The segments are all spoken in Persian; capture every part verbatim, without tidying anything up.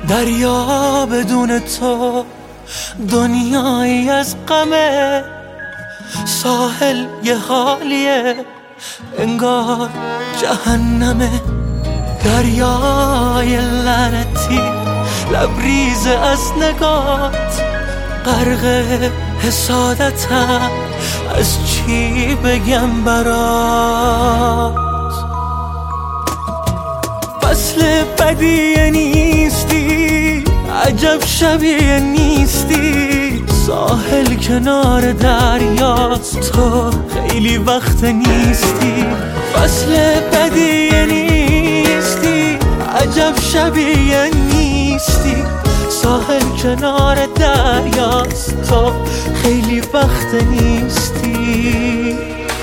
دریا بدون تو دنیایی از غمه، ساحل یه حالیه انگار جهنمه. دریای لعنتی لبریز از نگات، غرق حسادتم از چی بگم برات. فصل بدیه نیستی، عجب شبیه نیستی، ساحل کنار دریاست تو خیلی وقت نیستی. فصل بدیه نیستی، عجب شبیه نیستی، ساحل کنار دریاست تو خیلی وقت نیستی.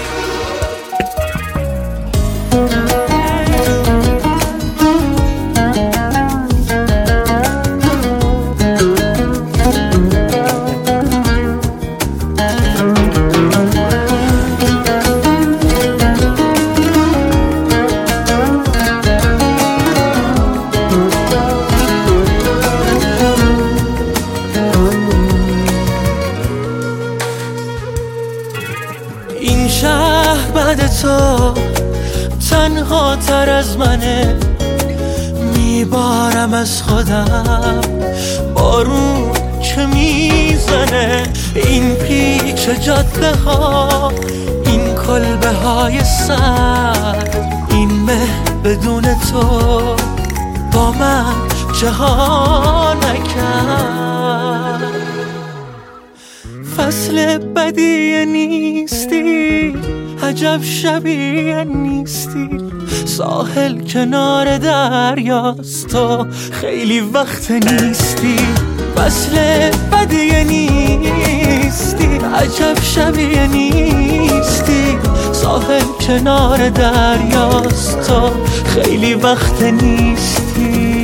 این شهر بعد تو تنها تر از منه، میبارم از خودم بارون که میزنه. این پیچ جاده ها، این کلبه های سر، این مه بدون تو با من جهان نکرد. فصل بدیه نیستی، عجب شبیه نیستی، ساحل کنار دریاست تو خیلی وقت نیستی. فصل بدیه نیستی، عجب شبیه نیستی، ساحل کنار دریاست تو خیلی وقت نیستی.